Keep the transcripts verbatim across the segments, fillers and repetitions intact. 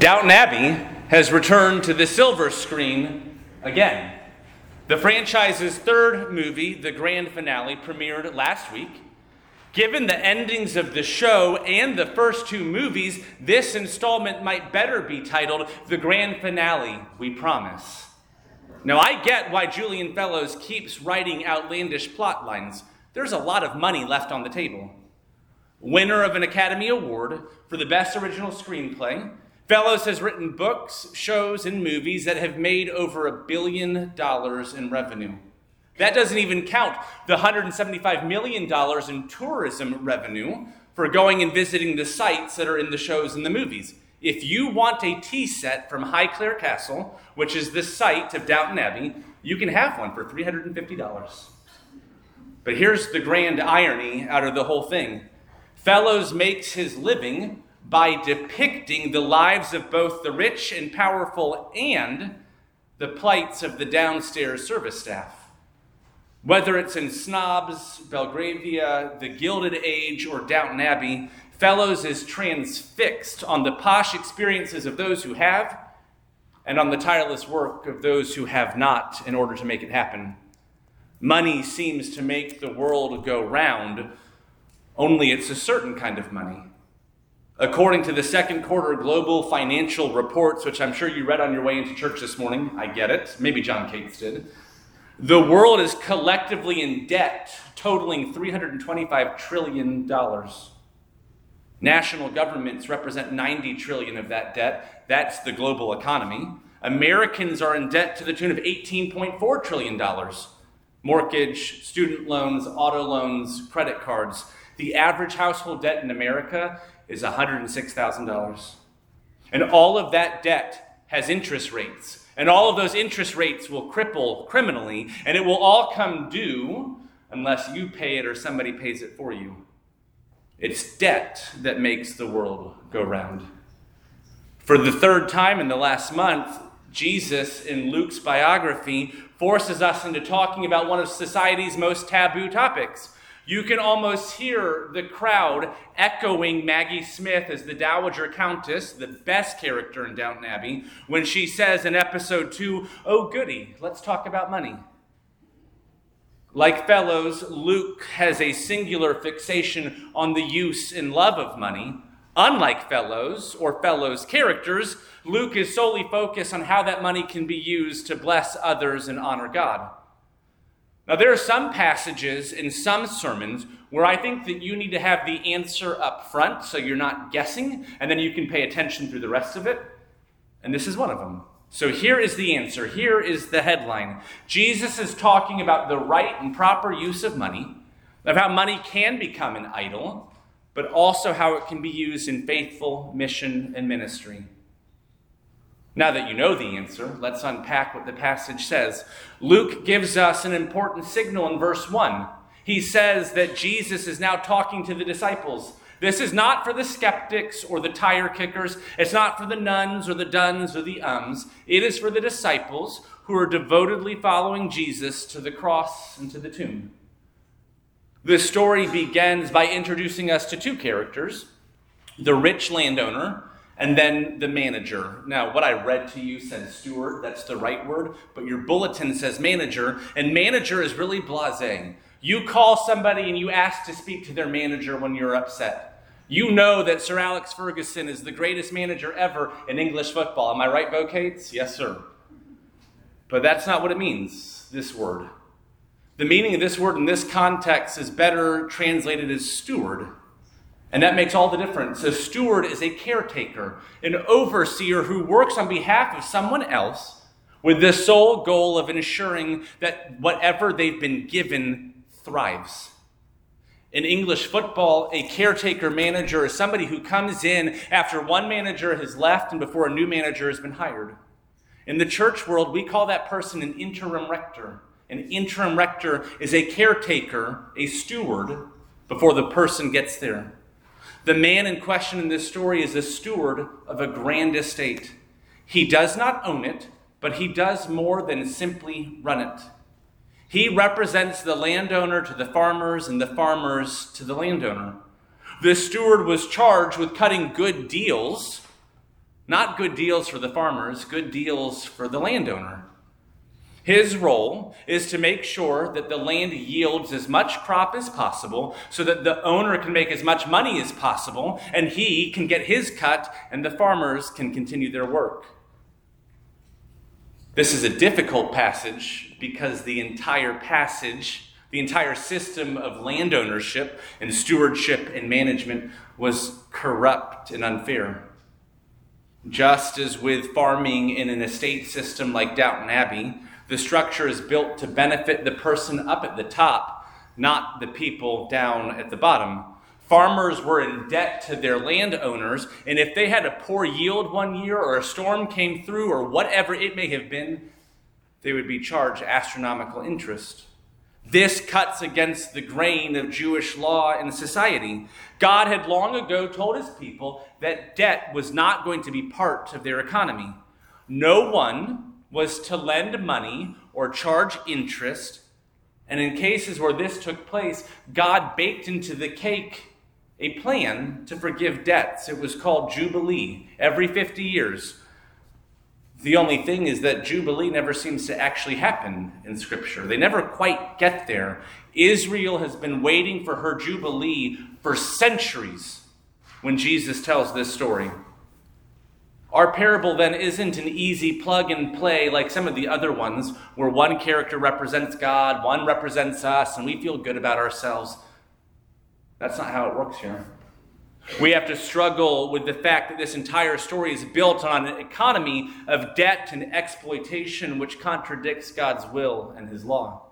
Downton Abbey has returned to the silver screen again. The franchise's third movie, the grand finale, premiered last week. Given the endings of the show and the first two movies, this installment might better be titled The Grand Finale, We Promise. Now, I get why Julian Fellowes keeps writing outlandish plot lines. There's a lot of money left on the table. Winner of an Academy Award for the Best Original Screenplay, Fellowes has written books, shows, and movies that have made over a billion dollars in revenue. That doesn't even count the one hundred seventy-five million dollars in tourism revenue for going and visiting the sites that are in the shows and the movies. If you want a tea set from Highclere Castle, which is the site of Downton Abbey, you can have one for three hundred fifty dollars. But here's the grand irony out of the whole thing. Fellowes makes his living by depicting the lives of both the rich and powerful and the plights of the downstairs service staff. Whether it's in Snobs, Belgravia, The Gilded Age, or Downton Abbey, Fellowes is transfixed on the posh experiences of those who have and on the tireless work of those who have not in order to make it happen. Money seems to make the world go round, only it's a certain kind of money. According to the second quarter global financial reports, which I'm sure you read on your way into church this morning, I get it, maybe John Cates did, the world is collectively in debt totaling three hundred twenty-five trillion dollars. National governments represent ninety trillion dollars of that debt. That's the global economy. Americans are in debt to the tune of eighteen point four trillion dollars. Mortgage, student loans, auto loans, credit cards. The average household debt in America is one hundred six thousand dollars. And all of that debt has interest rates. And all of those interest rates will cripple criminally, and it will all come due unless you pay it or somebody pays it for you. It's debt that makes the world go round. For the third time in the last month, Jesus, in Luke's biography, forces us into talking about one of society's most taboo topics. You can almost hear the crowd echoing Maggie Smith as the Dowager Countess, the best character in Downton Abbey, when she says in episode two, "Oh goody, let's talk about money." Like Fellowes, Luke has a singular fixation on the use and love of money. Unlike Fellowes or Fellowes' characters, Luke is solely focused on how that money can be used to bless others and honor God. Now, there are some passages in some sermons where I think that you need to have the answer up front so you're not guessing, and then you can pay attention through the rest of it. And this is one of them. So here is the answer. Here is the headline. Jesus is talking about the right and proper use of money, of how money can become an idol, but also how it can be used in faithful mission and ministry. Now that you know the answer, let's unpack what the passage says. Luke gives us an important signal in verse one. He says that Jesus is now talking to the disciples. This is not for the skeptics or the tire kickers. It's not for the nuns or the duns or the ums. It is for the disciples who are devotedly following Jesus to the cross and to the tomb. The story begins by introducing us to two characters, the rich landowner and then the manager. Now, what I read to you says steward. That's the right word. But your bulletin says manager. And manager is really blasé. You call somebody and you ask to speak to their manager when you're upset. You know that Sir Alex Ferguson is the greatest manager ever in English football. Am I right, Bo Cates? Yes, sir. But that's not what it means, this word. The meaning of this word in this context is better translated as steward. And that makes all the difference. A steward is a caretaker, an overseer who works on behalf of someone else with the sole goal of ensuring that whatever they've been given thrives. In English football, a caretaker manager is somebody who comes in after one manager has left and before a new manager has been hired. In the church world, we call that person an interim rector. An interim rector is a caretaker, a steward, before the person gets there. The man in question in this story is a steward of a grand estate. He does not own it, but he does more than simply run it. He represents the landowner to the farmers and the farmers to the landowner. The steward was charged with cutting good deals Not good deals for the farmers, good deals for the landowner. His role is to make sure that the land yields as much crop as possible so that the owner can make as much money as possible and he can get his cut and the farmers can continue their work. This is a difficult passage because the entire passage, the entire system of land ownership and stewardship and management was corrupt and unfair. Just as with farming in an estate system like Downton Abbey, the structure is built to benefit the person up at the top, not the people down at the bottom. Farmers were in debt to their landowners, and if they had a poor yield one year or a storm came through or whatever it may have been, they would be charged astronomical interest. This cuts against the grain of Jewish law and society. God had long ago told his people that debt was not going to be part of their economy. No one was to lend money or charge interest. And in cases where this took place, God baked into the cake a plan to forgive debts. It was called Jubilee, every fifty years. The only thing is that Jubilee never seems to actually happen in Scripture. They never quite get there. Israel has been waiting for her Jubilee for centuries when Jesus tells this story. Our parable then isn't an easy plug and play like some of the other ones where one character represents God, one represents us, and we feel good about ourselves. That's not how it works here. We have to struggle with the fact that this entire story is built on an economy of debt and exploitation which contradicts God's will and his law.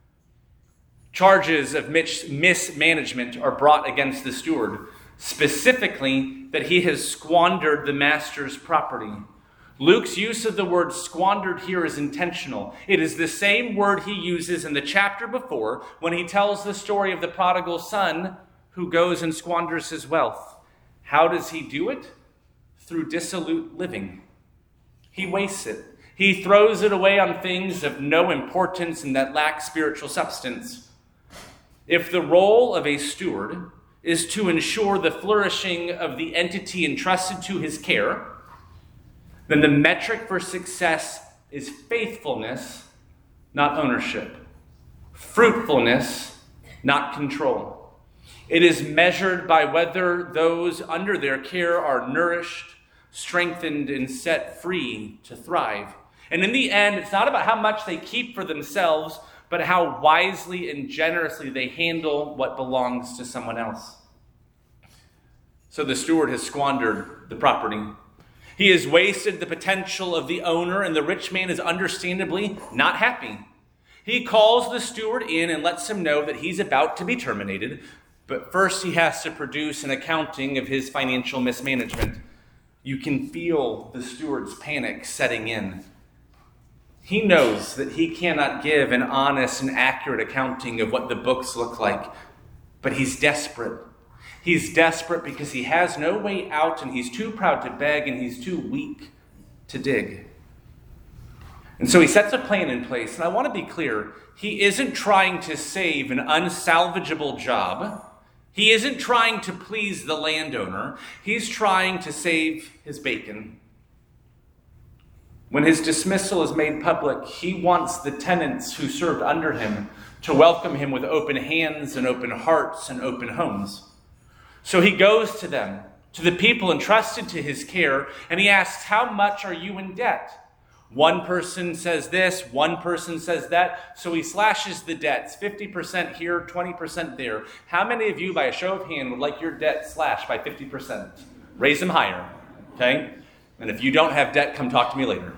Charges of mismanagement are brought against the steward, specifically that he has squandered the master's property. Luke's use of the word squandered here is intentional. It is the same word he uses in the chapter before when he tells the story of the prodigal son who goes and squanders his wealth. How does he do it? Through dissolute living. He wastes it. He throws it away on things of no importance and that lack spiritual substance. If the role of a steward is to ensure the flourishing of the entity entrusted to his care, then the metric for success is faithfulness, not ownership. Fruitfulness, not control. It is measured by whether those under their care are nourished, strengthened, and set free to thrive. And in the end, it's not about how much they keep for themselves, but how wisely and generously they handle what belongs to someone else. So the steward has squandered the property. He has wasted the potential of the owner, and the rich man is understandably not happy. He calls the steward in and lets him know that he's about to be terminated, but first he has to produce an accounting of his financial mismanagement. You can feel the steward's panic setting in. He knows that he cannot give an honest and accurate accounting of what the books look like, but he's desperate. He's desperate because he has no way out, and he's too proud to beg, and he's too weak to dig. And so he sets a plan in place, and I want to be clear, he isn't trying to save an unsalvageable job. He isn't trying to please the landowner. He's trying to save his bacon. When his dismissal is made public, he wants the tenants who served under him to welcome him with open hands and open hearts and open homes. So he goes to them, to the people entrusted to his care, and he asks, how much are you in debt? One person says this, one person says that, so he slashes the debts, fifty percent here, twenty percent there. How many of you, by a show of hand, would like your debt slashed by fifty percent? Raise them higher, okay? And if you don't have debt, come talk to me later.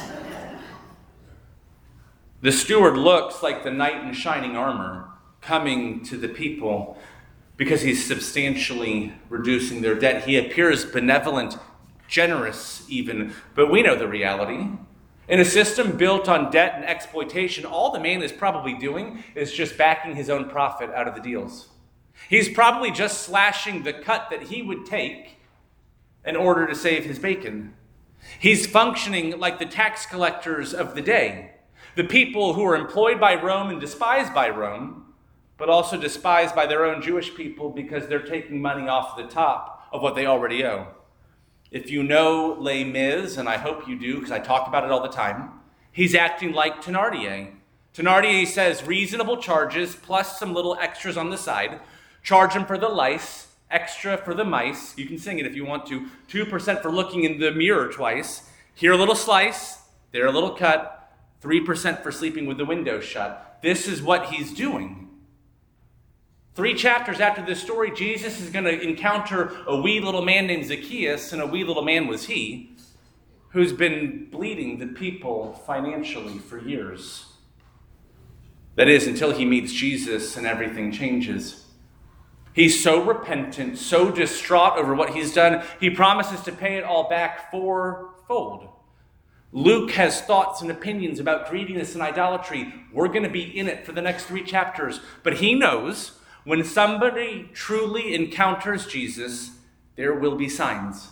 The steward looks like the knight in shining armor coming to the people because he's substantially reducing their debt. He appears benevolent, generous even, but we know the reality. In a system built on debt and exploitation, all the man is probably doing is just backing his own profit out of the deals. He's probably just slashing the cut that he would take in order to save his bacon. He's functioning like the tax collectors of the day, the people who are employed by Rome and despised by Rome, but also despised by their own Jewish people because they're taking money off the top of what they already owe. If you know Les Mis, and I hope you do because I talk about it all the time, he's acting like Thénardier. Thénardier says reasonable charges plus some little extras on the side. Charge him for the lice, extra for the mice. You can sing it if you want to. two percent for looking in the mirror twice. Here a little slice, there a little cut. three percent for sleeping with the window shut. This is what he's doing. Three chapters after this story, Jesus is going to encounter a wee little man named Zacchaeus, and a wee little man was he, who's been bleeding the people financially for years. That is, until he meets Jesus and everything changes. He's so repentant, so distraught over what he's done, he promises to pay it all back fourfold. Luke has thoughts and opinions about greediness and idolatry. We're going to be in it for the next three chapters. But he knows when somebody truly encounters Jesus, there will be signs.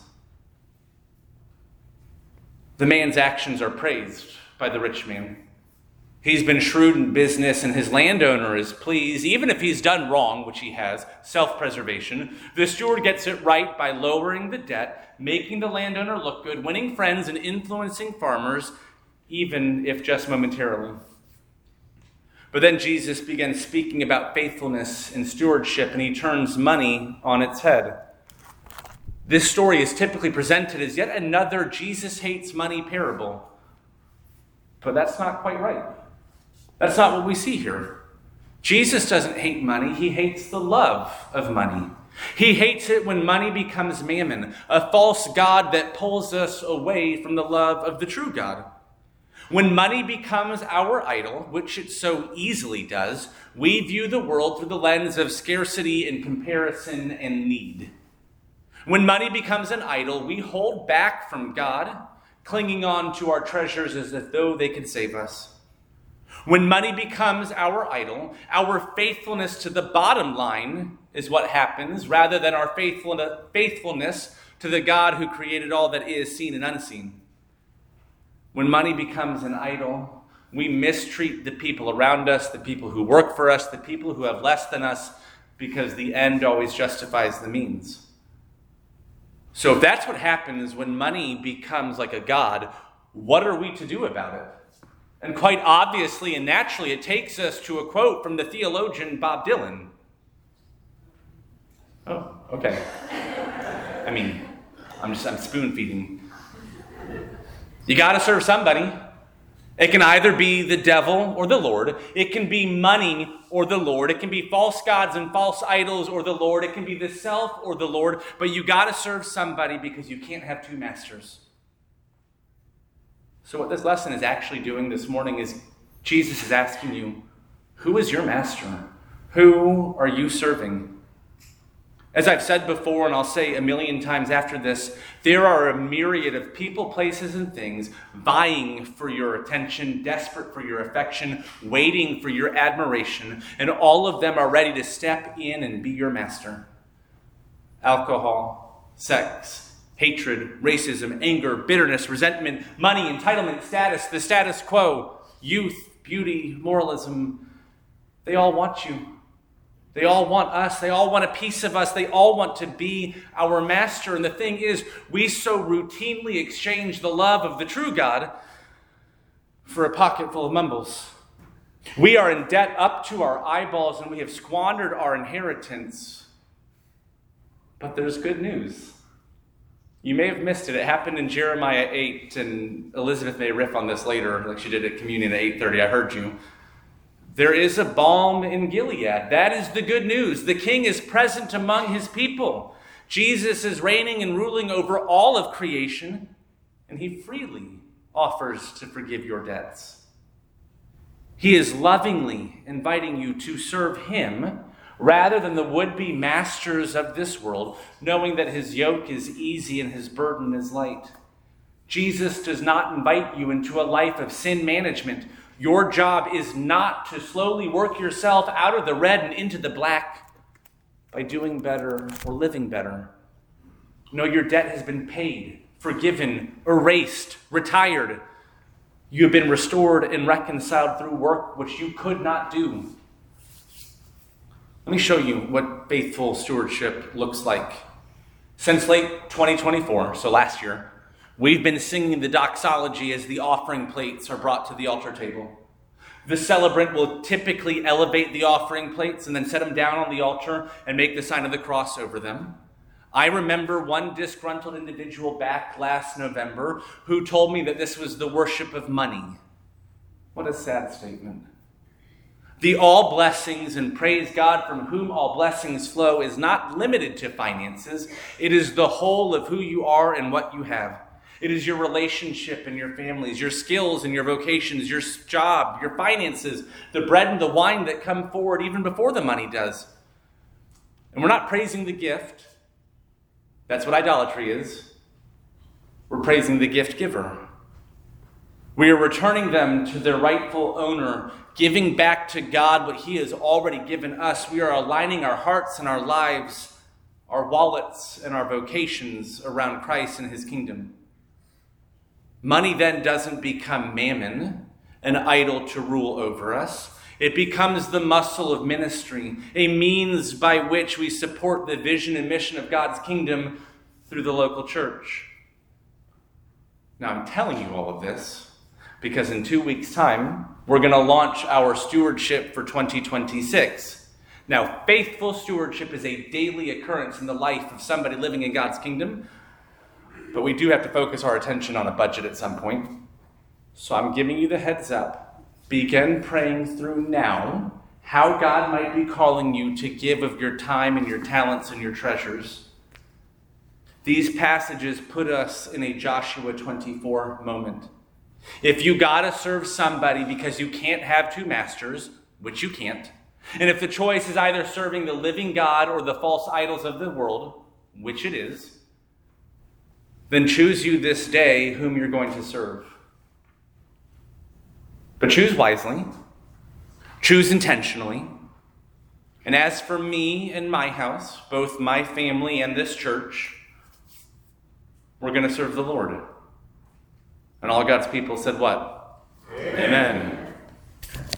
The man's actions are praised by the rich man. He's been shrewd in business and his landowner is pleased, even if he's done wrong, which he has, self-preservation. The steward gets it right by lowering the debt, making the landowner look good, winning friends and influencing farmers, even if just momentarily. But then Jesus begins speaking about faithfulness and stewardship, and he turns money on its head. This story is typically presented as yet another Jesus hates money parable. But that's not quite right. That's not what we see here. Jesus doesn't hate money. He hates the love of money. He hates it when money becomes mammon, a false god that pulls us away from the love of the true God. When money becomes our idol, which it so easily does, we view the world through the lens of scarcity and comparison and need. When money becomes an idol, we hold back from God, clinging on to our treasures as if though they could save us. When money becomes our idol, our faithfulness to the bottom line is what happens, rather than our faithfulness to the God who created all that is seen and unseen. When money becomes an idol, we mistreat the people around us, the people who work for us, the people who have less than us, because the end always justifies the means. So if that's what happens when money becomes like a god, what are we to do about it? And quite obviously and naturally, it takes us to a quote from the theologian Bob Dylan. Oh, okay. I mean, I'm just I'm spoon feeding. You got to serve somebody. It can either be the devil or the Lord. It can be money or the Lord. It can be false gods and false idols or the Lord. It can be the self or the Lord. But you got to serve somebody because you can't have two masters. So what this lesson is actually doing this morning is Jesus is asking you, who is your master? Who are you serving? As I've said before, and I'll say a million times after this, there are a myriad of people, places, and things vying for your attention, desperate for your affection, waiting for your admiration, and all of them are ready to step in and be your master. Alcohol, sex, hatred, racism, anger, bitterness, resentment, money, entitlement, status, the status quo, youth, beauty, moralism. They all want you. They all want us. They all want a piece of us. They all want to be our master. And the thing is, we so routinely exchange the love of the true God for a pocket full of mumbles. We are in debt up to our eyeballs, and we have squandered our inheritance. But there's good news. You may have missed it. It happened in Jeremiah eight, and Elizabeth may riff on this later, like she did at communion at eight thirty. I heard you. There is a balm in Gilead. That is the good news. The king is present among his people. Jesus is reigning and ruling over all of creation, and he freely offers to forgive your debts. He is lovingly inviting you to serve him rather than the would-be masters of this world, knowing that his yoke is easy and his burden is light. Jesus does not invite you into a life of sin management. Your job is not to slowly work yourself out of the red and into the black by doing better or living better. No, your debt has been paid, forgiven, erased, retired. You have been restored and reconciled through work which you could not do. Let me show you what faithful stewardship looks like. Since late twenty twenty-four, so last year, we've been singing the doxology as the offering plates are brought to the altar table. The celebrant will typically elevate the offering plates and then set them down on the altar and make the sign of the cross over them. I remember one disgruntled individual back last November who told me that this was the worship of money. What a sad statement. The all blessings and praise God from whom all blessings flow is not limited to finances. It is the whole of who you are and what you have. It is your relationship and your families, your skills and your vocations, your job, your finances, the bread and the wine that come forward even before the money does. And we're not praising the gift. That's what idolatry is. We're praising the gift giver. We are returning them to their rightful owner, giving back to God what he has already given us. We are aligning our hearts and our lives, our wallets and our vocations around Christ and his kingdom. Money then doesn't become mammon, an idol to rule over us. It becomes the muscle of ministry, a means by which we support the vision and mission of God's kingdom through the local church. Now, I'm telling you all of this because in two weeks' time, we're going to launch our stewardship for twenty twenty-six. Now, faithful stewardship is a daily occurrence in the life of somebody living in God's kingdom, but we do have to focus our attention on a budget at some point. So I'm giving you the heads up. Begin praying through now how God might be calling you to give of your time and your talents and your treasures. These passages put us in a Joshua twenty-four moment. If you gotta serve somebody because you can't have two masters, which you can't, and if the choice is either serving the living God or the false idols of the world, which it is, then choose you this day whom you're going to serve. But choose wisely, choose intentionally. And as for me and my house, both my family and this church, we're going to serve the Lord. And all God's people said what? Amen. Amen.